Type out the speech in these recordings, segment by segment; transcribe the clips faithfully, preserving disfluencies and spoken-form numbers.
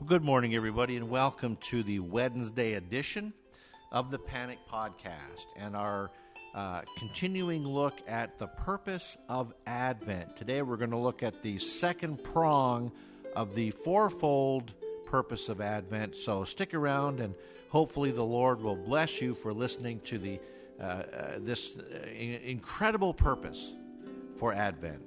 Well, good morning, everybody, and welcome to the Wednesday edition of the Panic Podcast and our uh, continuing look at the purpose of Advent. Today we're going to look at the second prong of the fourfold purpose of Advent. So stick around, and hopefully the Lord will bless you for listening to the uh, uh, this uh, incredible purpose for Advent.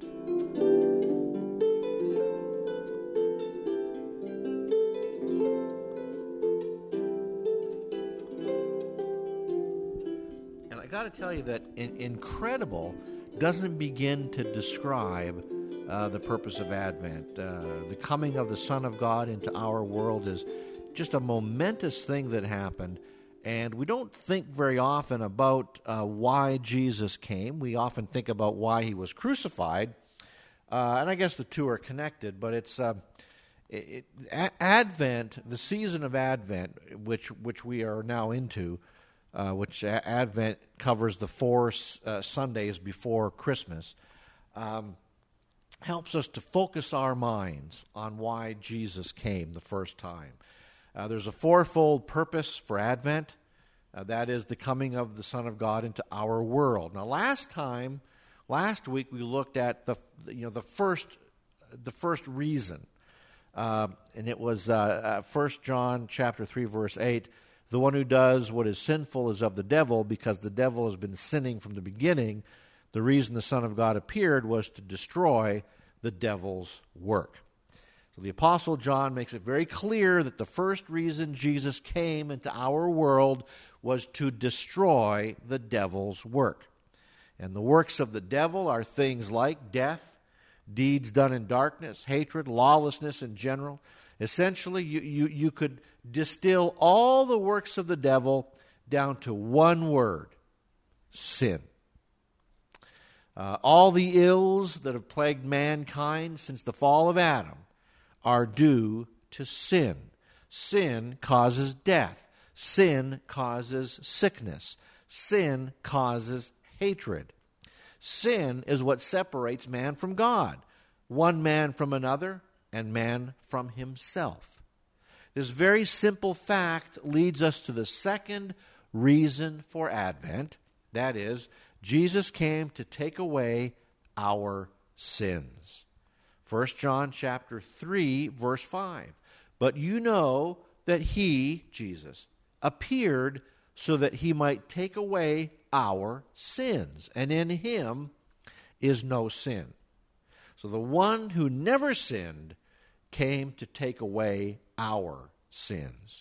I got to tell you that in, incredible doesn't begin to describe uh, the purpose of Advent. Uh, the coming of the Son of God into our world is just a momentous thing that happened, and we don't think very often about uh, why Jesus came. We often think about why he was crucified, uh, and I guess the two are connected, but it's uh, it, it, Advent, the season of Advent, which which we are now into, Uh, which Advent covers the four uh, Sundays before Christmas, um, helps us to focus our minds on why Jesus came the first time. Uh, there's a fourfold purpose for Advent. Uh, that is the coming of the Son of God into our world. Now, last time, last week, we looked at the you know the first the first reason, uh, and it was uh, uh, First John chapter three, verse eight. The one who does what is sinful is of the devil, because the devil has been sinning from the beginning. The reason the Son of God appeared was to destroy the devil's work. So the Apostle John makes it very clear that the first reason Jesus came into our world was to destroy the devil's work. And the works of the devil are things like death, deeds done in darkness, hatred, lawlessness in general. Essentially, you, you, you could distill all the works of the devil down to one word: sin. Uh, all the ills that have plagued mankind since the fall of Adam are due to sin. Sin causes death. Sin causes sickness. Sin causes hatred. Sin is what separates man from God, one man from another, and man from himself. This very simple fact leads us to the second reason for Advent. That is, Jesus came to take away our sins. First John chapter three, verse five. But you know that he, Jesus, appeared so that he might take away our sins, and in him is no sin. So the one who never sinned came to take away our sins.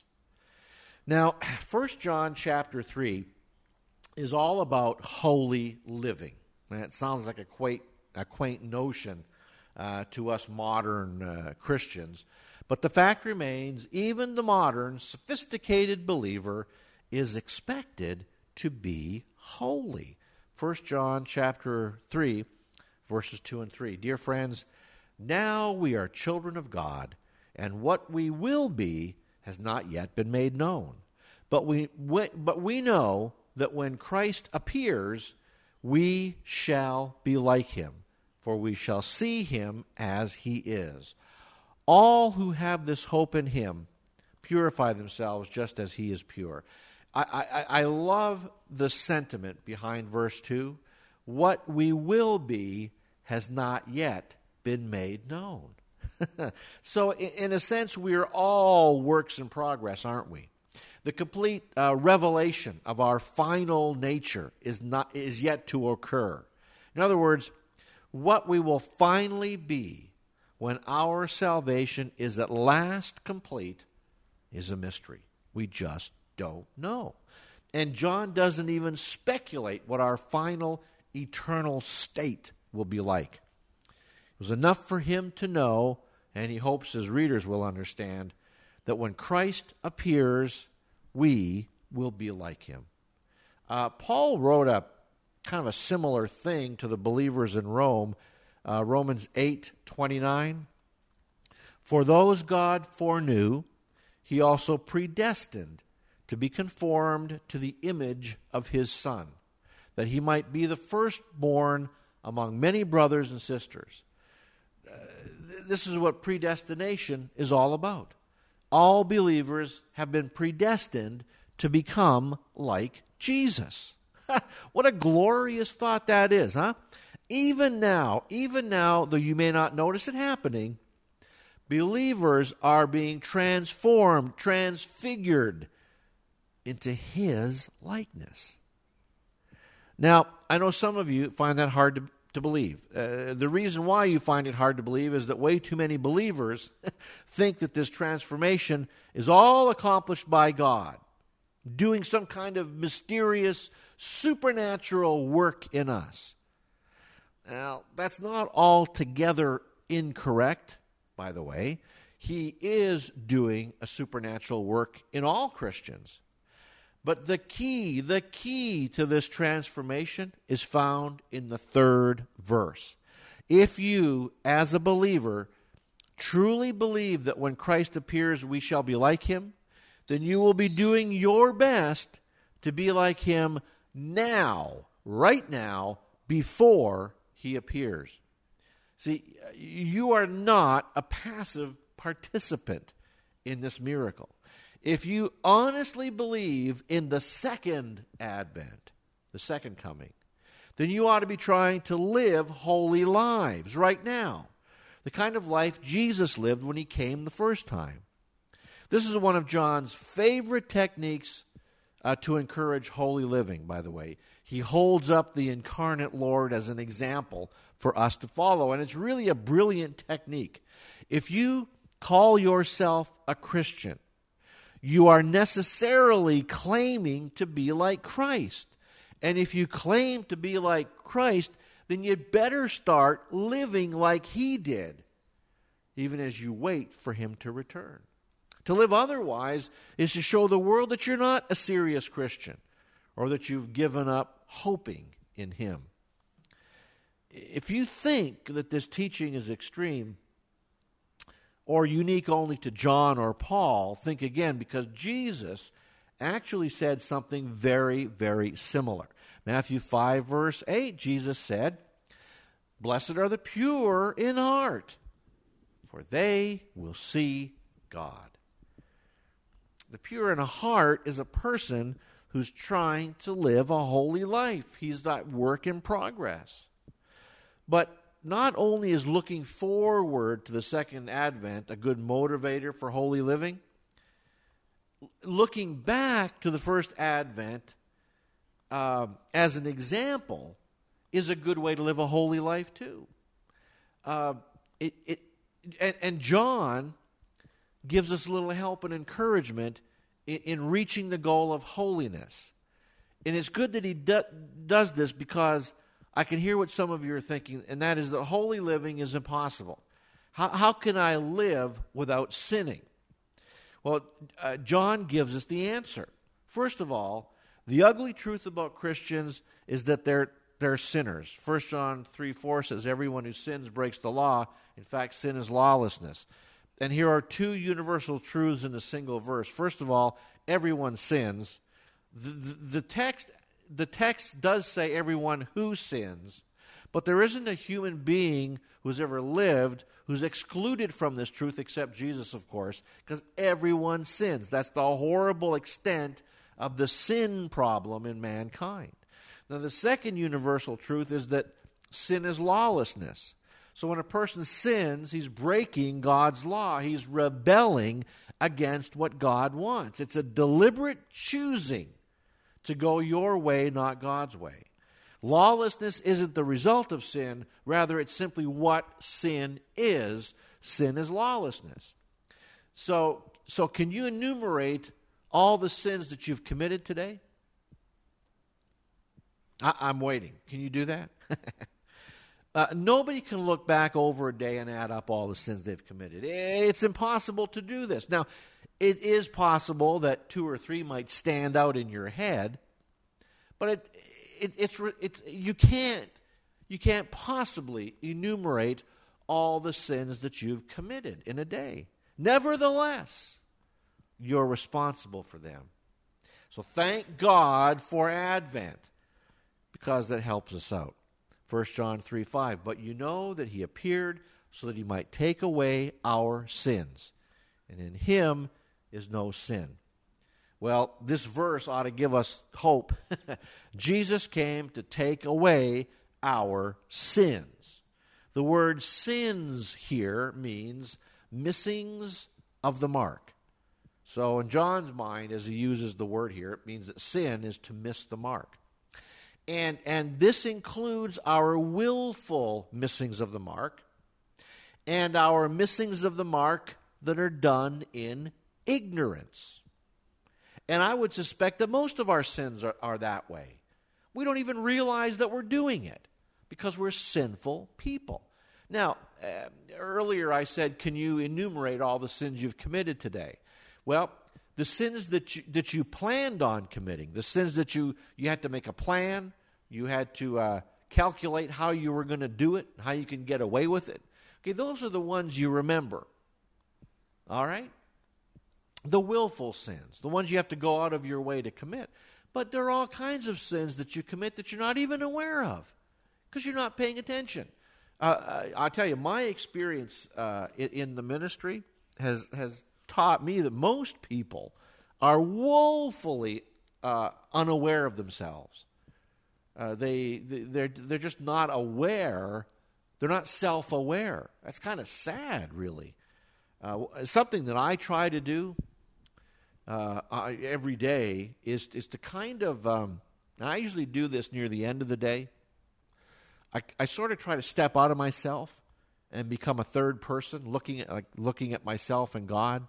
Now, First John chapter three is all about holy living. And it sounds like a quaint, a quaint notion uh, to us modern uh, Christians. But the fact remains, even the modern, sophisticated believer is expected to be holy. First John chapter three, verses two and three. Dear friends, now we are children of God, and what we will be has not yet been made known. But we, we, but we know that when Christ appears, we shall be like him, for we shall see him as he is. All who have this hope in him purify themselves just as he is pure. I, I, I love the sentiment behind verse two. What we will be has not yet been made known. So in a sense, we are all works in progress, aren't we? The complete uh, revelation of our final nature is not is yet to occur. In other words, what we will finally be when our salvation is at last complete is a mystery. We just don't know. And John doesn't even speculate what our final eternal state will be like. It was enough for him to know, and he hopes his readers will understand, that when Christ appears, we will be like him. Uh, Paul wrote a kind of a similar thing to the believers in Rome, uh, Romans eight twenty-nine. For those God foreknew, he also predestined to be conformed to the image of his Son, that he might be the firstborn among many brothers and sisters. Uh, this is what predestination is all about. all believers have been predestined to become like Jesus. What a glorious thought that is, huh? Even now, even now, though you may not notice it happening, believers are being transformed, transfigured into His likeness. Now, I know some of you find that hard to, to believe. Uh, the reason why you find it hard to believe is that way too many believers think that this transformation is all accomplished by God, doing some kind of mysterious, supernatural work in us. Now, that's not altogether incorrect, by the way. He is doing a supernatural work in all Christians. But the key, the key to this transformation is found in the third verse. If you, as a believer, truly believe that when Christ appears we shall be like Him, then you will be doing your best to be like Him now, right now, before He appears. See, you are not a passive participant in this miracle. If you honestly believe in the second advent, the second coming, then you ought to be trying to live holy lives right now, the kind of life Jesus lived when He came the first time. This is one of John's favorite techniques uh, to encourage holy living, by the way. He holds up the incarnate Lord as an example for us to follow, and it's really a brilliant technique. If you call yourself a Christian, you are necessarily claiming to be like Christ. And if you claim to be like Christ, then you'd better start living like He did, even as you wait for Him to return. To live otherwise is to show the world that you're not a serious Christian, or that you've given up hoping in Him. If you think that this teaching is extreme, or unique only to John or Paul, think again, because Jesus actually said something very, very similar. Matthew five, verse eight, Jesus said, "Blessed are the pure in heart, for they will see God." The pure in heart is a person who's trying to live a holy life. He's that work in progress. But not only is looking forward to the second advent a good motivator for holy living, looking back to the first advent uh, as an example is a good way to live a holy life too. Uh, it, it, and, and John gives us a little help and encouragement in, in reaching the goal of holiness. And it's good that he do, does this because I can hear what some of you are thinking, and that is that holy living is impossible. How, how can I live without sinning? Well, uh, John gives us the answer. First of all, the ugly truth about Christians is that they're, they're sinners. First John three four says, "Everyone who sins breaks the law. In fact, sin is lawlessness." And here are two universal truths in a single verse. First of all, everyone sins. The, the, the text... The text does say everyone who sins, but there isn't a human being who's ever lived who's excluded from this truth except Jesus, of course, because everyone sins. That's the horrible extent of the sin problem in mankind. Now, the second universal truth is that sin is lawlessness. So when a person sins, he's breaking God's law. He's rebelling against what God wants. It's a deliberate choosing to go your way, not God's way. Lawlessness isn't the result of sin. Rather, it's simply what sin is. Sin is lawlessness. So, so can you enumerate all the sins that you've committed today? I, I'm waiting. Can you do that? uh, nobody can look back over a day and add up all the sins they've committed. It's impossible to do this. Now, it is possible that two or three might stand out in your head, but it, it, it's, it's you can't you can't possibly enumerate all the sins that you've committed in a day. Nevertheless, you're responsible for them. So thank God for Advent, because that helps us out. First John three five, "But you know that He appeared so that He might take away our sins, and in Him is no sin. Well, this verse ought to give us hope. Jesus came to take away our sins. The word sins here means missings of the mark. So in John's mind, as he uses the word here, it means that sin is to miss the mark. And, and this includes our willful missings of the mark and our missings of the mark that are done in ignorance. And I would suspect that most of our sins are, are that way. We don't even realize that we're doing it because we're sinful people. Now, uh, earlier I said, can you enumerate all the sins you've committed today? Well, the sins that you, that you planned on committing, the sins that you, you had to make a plan, you had to uh, calculate how you were going to do it, how you can get away with it. Okay, those are the ones you remember. All right? The willful sins, the ones you have to go out of your way to commit. But there are all kinds of sins that you commit that you're not even aware of because you're not paying attention. Uh, I'll tell you, my experience uh, in, in the ministry has has taught me that most people are woefully uh, unaware of themselves. Uh, they they're they're just not aware. They're not self-aware. That's kind of sad, really. Uh, something that I try to do uh, I, every day is is to kind of. Um, and I usually do this near the end of the day. I, I sort of try to step out of myself and become a third person, looking at like looking at myself and God.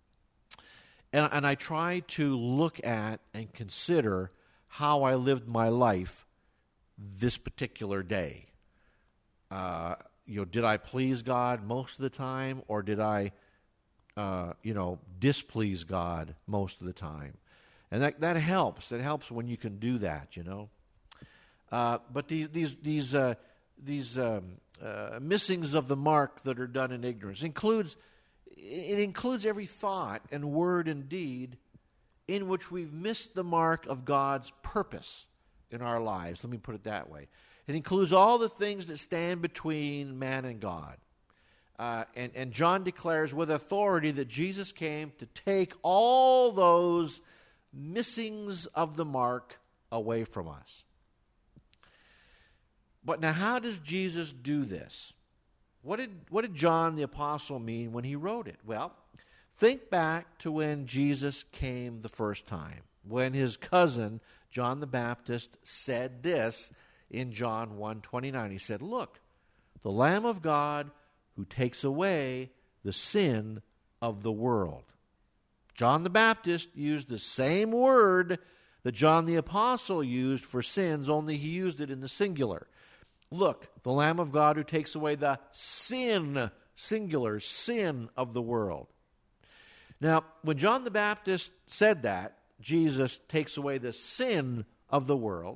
And, and I try to look at and consider how I lived my life this particular day. Uh, you know, did I please God most of the time, or did I, uh, you know, displease God most of the time? And that that helps. It helps when you can do that, you know. Uh, but these these these uh, these um, uh, missings of the mark that are done in ignorance includes it includes every thought and word and deed in which we've missed the mark of God's purpose in our lives. Let me put it that way. It includes all the things that stand between man and God. Uh, and, and John declares with authority that Jesus came to take all those missings of the mark away from us. But now, how does Jesus do this? What did, what did John the Apostle mean when he wrote it? Well, think back to when Jesus came the first time, when his cousin, John the Baptist, said this in John one twenty-nine. He said, "Look, the Lamb of God who takes away the sin of the world." John the Baptist used the same word that John the Apostle used for sins, only he used it in the singular. Look, the Lamb of God who takes away the sin, singular, sin of the world. Now, when John the Baptist said that, Jesus takes away the sin of the world,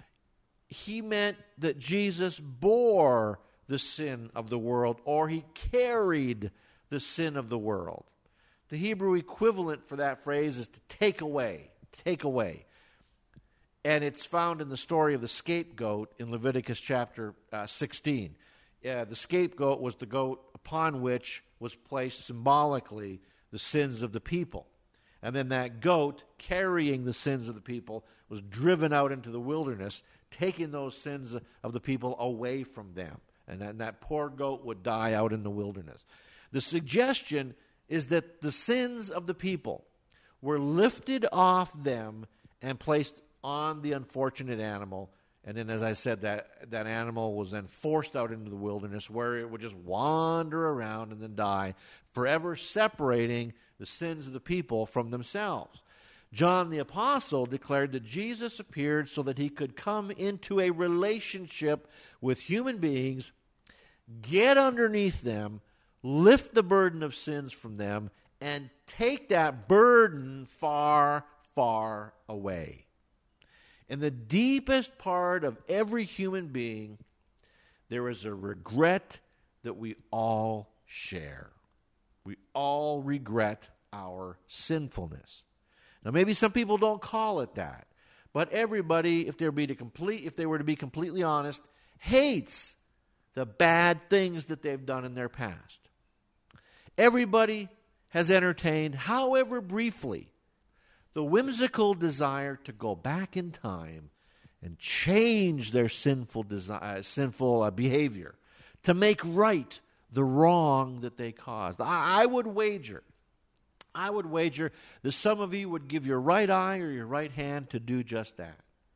he meant that Jesus bore the sin of the world, or he carried the sin of the world. The Hebrew equivalent for that phrase is to take away, take away. And it's found in the story of the scapegoat in Leviticus chapter uh, sixteen. Uh, the scapegoat was the goat upon which was placed symbolically the sins of the people. And then that goat, carrying the sins of the people, was driven out into the wilderness, taking those sins of the people away from them. And then that poor goat would die out in the wilderness. The suggestion is that the sins of the people were lifted off them and placed on the unfortunate animal. And then, as I said, that, that animal was then forced out into the wilderness where it would just wander around and then die, forever separating the sins of the people from themselves. John the Apostle declared that Jesus appeared so that he could come into a relationship with human beings, get underneath them, lift the burden of sins from them, and take that burden far, far away. In the deepest part of every human being, there is a regret that we all share. We all regret our sinfulness. Now, maybe some people don't call it that, but everybody, if they were to be complete, if they were to be completely honest, hates the bad things that they've done in their past. Everybody has entertained, however briefly, the whimsical desire to go back in time and change their sinful desire, sinful uh, behavior, to make right the wrong that they caused. I, I would wager, I would wager that some of you would give your right eye or your right hand to do just that,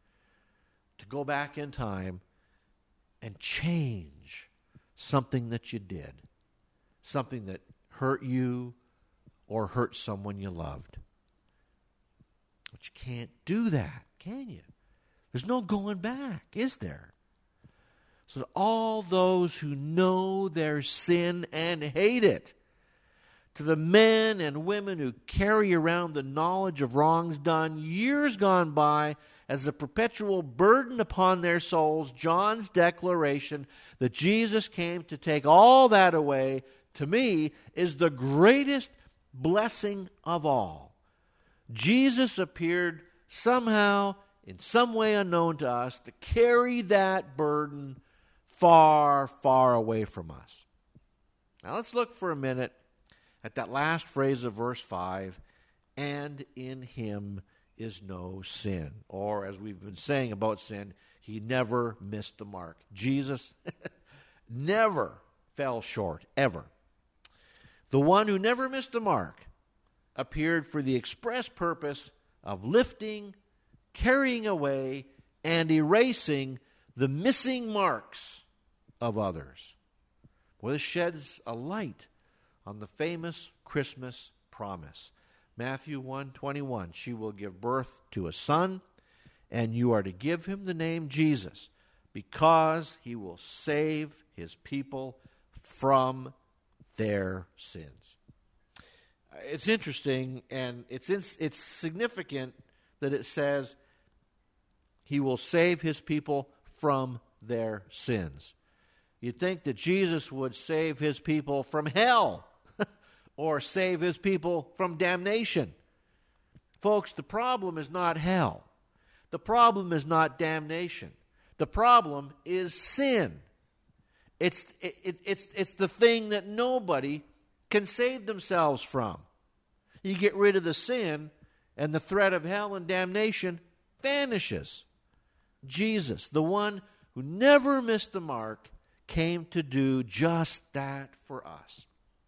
to go back in time and change something that you did, something that hurt you or hurt someone you loved. But you can't do that, can you? There's no going back, is there? So to all those who know their sin and hate it, to the men and women who carry around the knowledge of wrongs done years gone by as a perpetual burden upon their souls, John's declaration that Jesus came to take all that away, to me, is the greatest blessing of all. Jesus appeared somehow, in some way unknown to us, to carry that burden far, far away from us. Now let's look for a minute at that last phrase of verse five, and in him is no sin. Or, as we've been saying about sin, he never missed the mark. Jesus never fell short, ever. The one who never missed the mark appeared for the express purpose of lifting, carrying away, and erasing the missing marks of others. Well, this sheds a light on the famous Christmas promise. Matthew one twenty-one, she will give birth to a son, and you are to give him the name Jesus, because he will save his people from their sins. It's interesting, and it's it's significant that it says he will save his people from their sins. You'd think that Jesus would save his people from hell or save his people from damnation. Folks, the problem is not hell. The problem is not damnation. The problem is sin. It's, it, it, it's, it's the thing that nobody can save themselves from. You get rid of the sin, and the threat of hell and damnation vanishes. Jesus, the one who never missed the mark, came to do just that for us.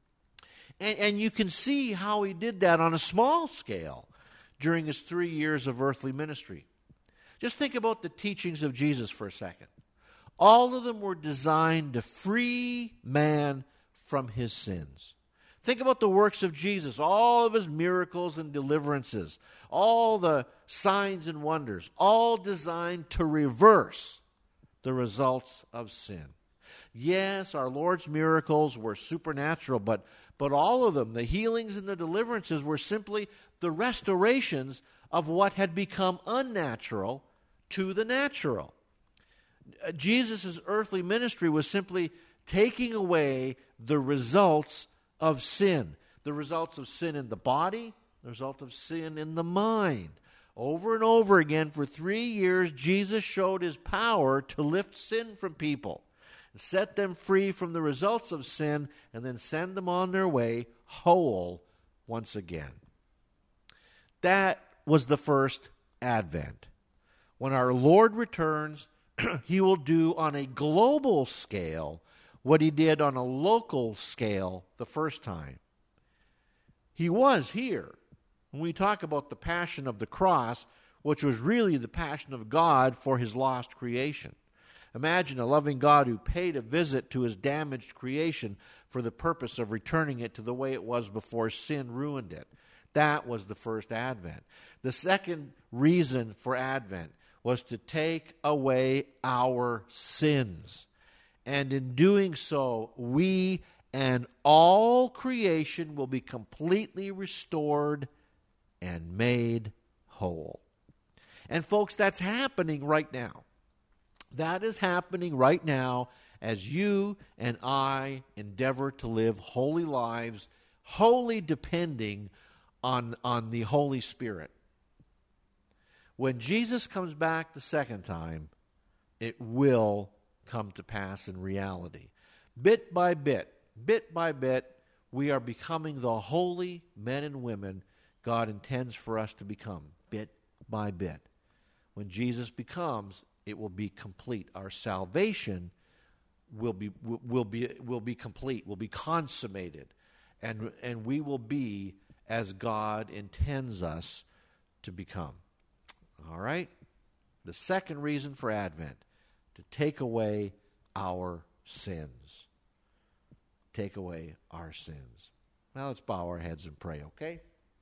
And, and you can see how he did that on a small scale during his three years of earthly ministry. Just think about the teachings of Jesus for a second. All of them were designed to free man from his sins. Think about the works of Jesus, all of his miracles and deliverances, all the signs and wonders, all designed to reverse the results of sin. Yes, our Lord's miracles were supernatural, but, but all of them, the healings and the deliverances, were simply the restorations of what had become unnatural to the natural. Jesus' earthly ministry was simply taking away the results of sin. The results of sin in the body, the result of sin in the mind. Over and over again, for three years, Jesus showed his power to lift sin from people, set them free from the results of sin, and then send them on their way whole once again. That was the first Advent. When our Lord returns, he will do on a global scale what he did on a local scale the first time. He was here. When we talk about the passion of the cross, which was really the passion of God for his lost creation. Imagine a loving God who paid a visit to his damaged creation for the purpose of returning it to the way it was before sin ruined it. That was the first Advent. The second reason for Advent was to take away our sins. And in doing so, we and all creation will be completely restored and made whole. And folks, that's happening right now. That is happening right now as you and I endeavor to live holy lives, wholly depending on, on the Holy Spirit. When Jesus comes back the second time, it will come to pass in reality. Bit by bit, bit by bit, we are becoming the holy men and women God intends for us to become, bit by bit. When Jesus becomes, it will be complete. Our salvation will be will be will be complete, will be consummated, and and we will be as God intends us to become. All right? The second reason for Advent, to take away our sins. Take away our sins. Now let's bow our heads and pray, okay?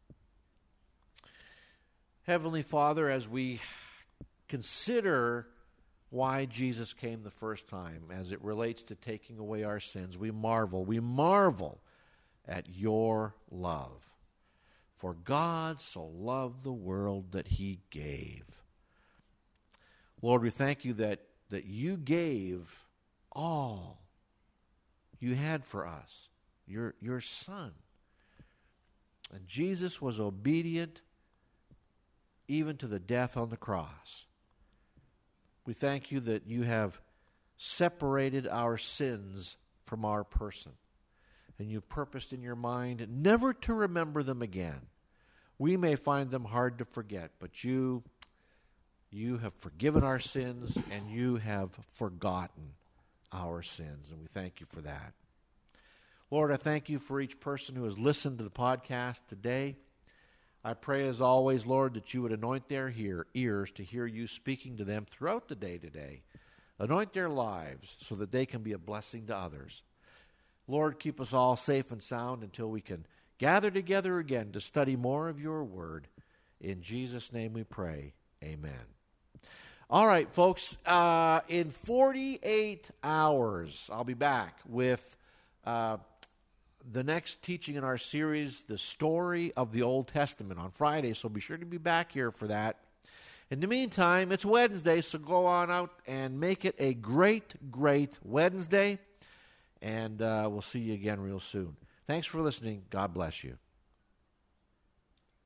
Heavenly Father, as we consider why Jesus came the first time as it relates to taking away our sins, we marvel. We marvel at your love. For God so loved the world that he gave. Lord, we thank you that, that you gave all you had for us, your, your Son. And Jesus was obedient even to the death on the cross. We thank you that you have separated our sins from our person. And you purposed in your mind never to remember them again. We may find them hard to forget, but you, you have forgiven our sins and you have forgotten our sins. And we thank you for that. Lord, I thank you for each person who has listened to the podcast today. I pray as always, Lord, that you would anoint their hear, ears to hear you speaking to them throughout the day today. Anoint their lives so that they can be a blessing to others. Lord, keep us all safe and sound until we can gather together again to study more of your word. In Jesus' name we pray. Amen. All right, folks, uh, in forty-eight hours, I'll be back with uh, the next teaching in our series, The Story of the Old Testament, on Friday, so be sure to be back here for that. In the meantime, it's Wednesday, so go on out and make it a great, great Wednesday. And uh, we'll see you again real soon. Thanks for listening. God bless you.